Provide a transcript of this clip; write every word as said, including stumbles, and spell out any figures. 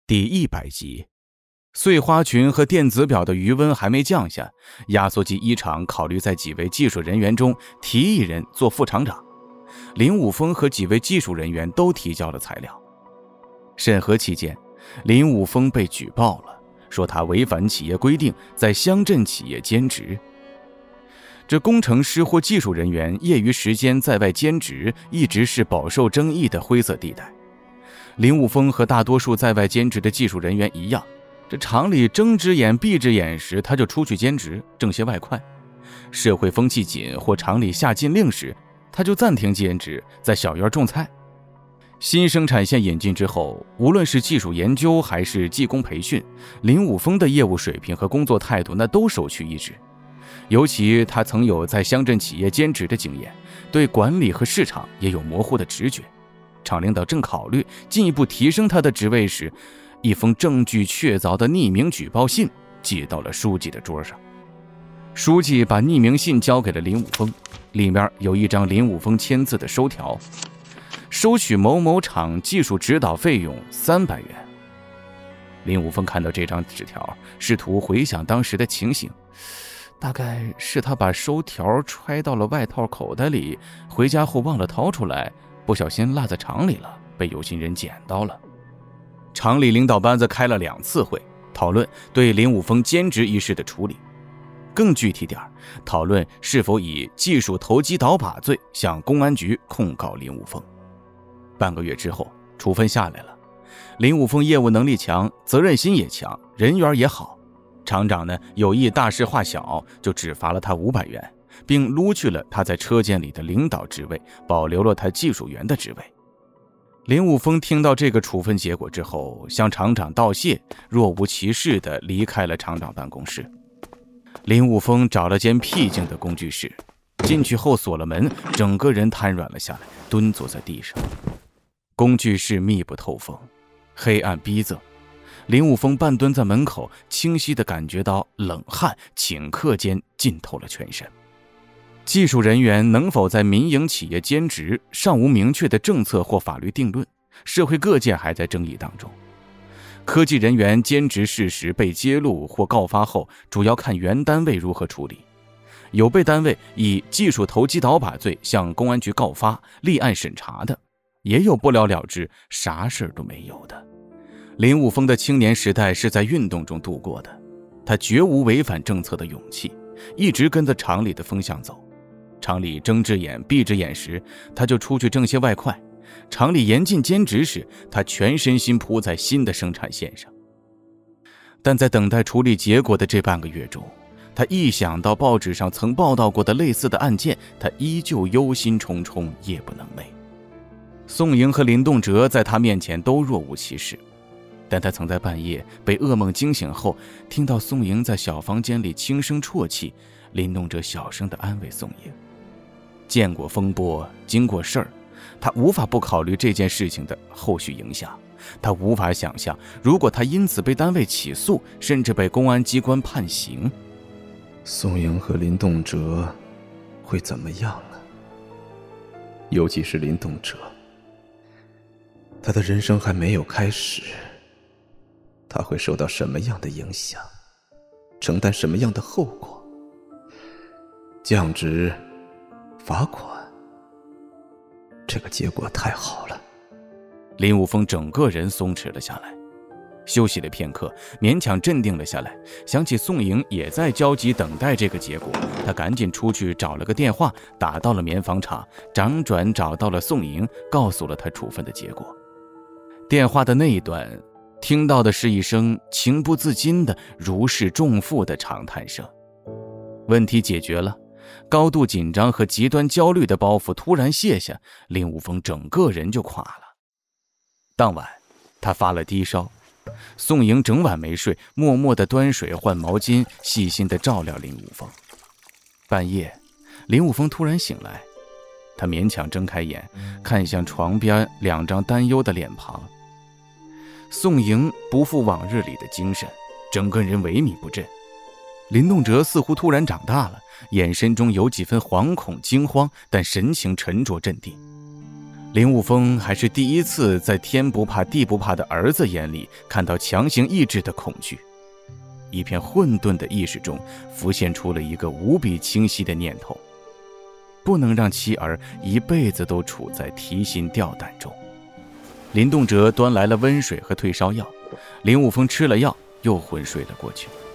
第一百集，碎花群和电子表的余温还没降下，压缩机一厂考虑在几位技术人员中提一人做副厂长。林武峰和几位技术人员都提交了材料。审核期间，林武峰被举报了，说他违反企业规定，在乡镇企业兼职。这工程师或技术人员业余时间在外兼职，一直是饱受争议的灰色地带。林武峰和大多数在外兼职的技术人员一样，这厂里睁只眼闭只眼时，他就出去兼职挣些外快；社会风气紧或厂里下禁令时，他就暂停兼职，在小院种菜。新生产线引进之后，无论是技术研究还是技工培训，林武峰的业务水平和工作态度那都首屈一指。尤其他曾有在乡镇企业兼职的经验，对管理和市场也有模糊的直觉。厂领导正考虑进一步提升他的职位时，一封证据确凿的匿名举报信寄到了书记的桌上。书记把匿名信交给了林武峰，里面有一张林武峰签字的收条，收取某某厂技术指导费用三百元。林武峰看到这张纸条，试图回想当时的情形，大概是他把收条揣到了外套口袋里，回家后忘了掏出来，不小心落在厂里了，被有心人捡到了。厂里领导班子开了两次会，讨论对林武峰兼职一事的处理。更具体点，讨论是否以技术投机倒把罪向公安局控告林武峰。半个月之后，处分下来了。林武峰业务能力强，责任心也强，人缘也好。厂长呢有意大事化小，就只罚了他五百元，并撸去了他在车间里的领导职位，保留了他技术员的职位。林武峰听到这个处分结果之后，向厂长道谢，若无其事地离开了厂长办公室。林武峰找了间僻静的工具室，进去后锁了门，整个人瘫软了下来，蹲坐在地上。工具室密不透风，黑暗逼仄。林武峰半蹲在门口，清晰地感觉到冷汗顷刻间浸透了全身。技术人员能否在民营企业兼职，尚无明确的政策或法律定论，社会各界还在争议当中。科技人员兼职事实被揭露或告发后，主要看原单位如何处理。有被单位以技术投机倒把罪向公安局告发，立案审查的，也有不了了之，啥事都没有的。林武峰的青年时代是在运动中度过的，他绝无违反政策的勇气，一直跟着厂里的风向走。厂里睁只眼闭只眼时，他就出去挣些外快；厂里严禁兼职时，他全身心扑在新的生产线上。但在等待处理结果的这半个月中，他一想到报纸上曾报道过的类似的案件，他依旧忧心忡忡，夜不能寐。宋莹和林动辄在他面前都若无其事，但他曾在半夜被噩梦惊醒后，听到宋莹在小房间里轻声啜泣，林动辄小声地安慰宋莹。见过风波，经过事儿，他无法不考虑这件事情的后续影响。他无法想象，如果他因此被单位起诉，甚至被公安机关判刑， 宋莹和林动辄会怎么样呢？尤其是林动辄，他的人生还没有开始，他会受到什么样的影响，承担什么样的后果？降职、罚款，这个结果太好了。 林武峰整个人松弛了下来，休息了片刻，勉强镇定了下来，想起宋莹也在焦急等待这个结果，他赶紧出去找了个电话，打到了棉纺厂，辗转找到了宋莹，告诉了他处分的结果。电话的那一端听到的是一声情不自禁的如释重负的长叹声。问题解决了，高度紧张和极端焦虑的包袱突然卸下，林武峰整个人就垮了。当晚他发了低烧，宋莹整晚没睡，默默地端水换毛巾，细心地照料林武峰。半夜林武峰突然醒来，他勉强睁开眼，看向床边两张担忧的脸庞。宋莹不复往日里的精神，整个人萎靡不振。林动辄似乎突然长大了，眼神中有几分惶恐惊慌，但神情沉着镇定。 林武峰还是第一次在天不怕地不怕的儿子眼里看到强行抑制的恐惧。一片混沌的意识中浮现出了一个无比清晰的念头：不能让妻儿一辈子都处在提心吊胆中。林动辄端来了温水和退烧药，林武峰吃了药又昏睡了过去。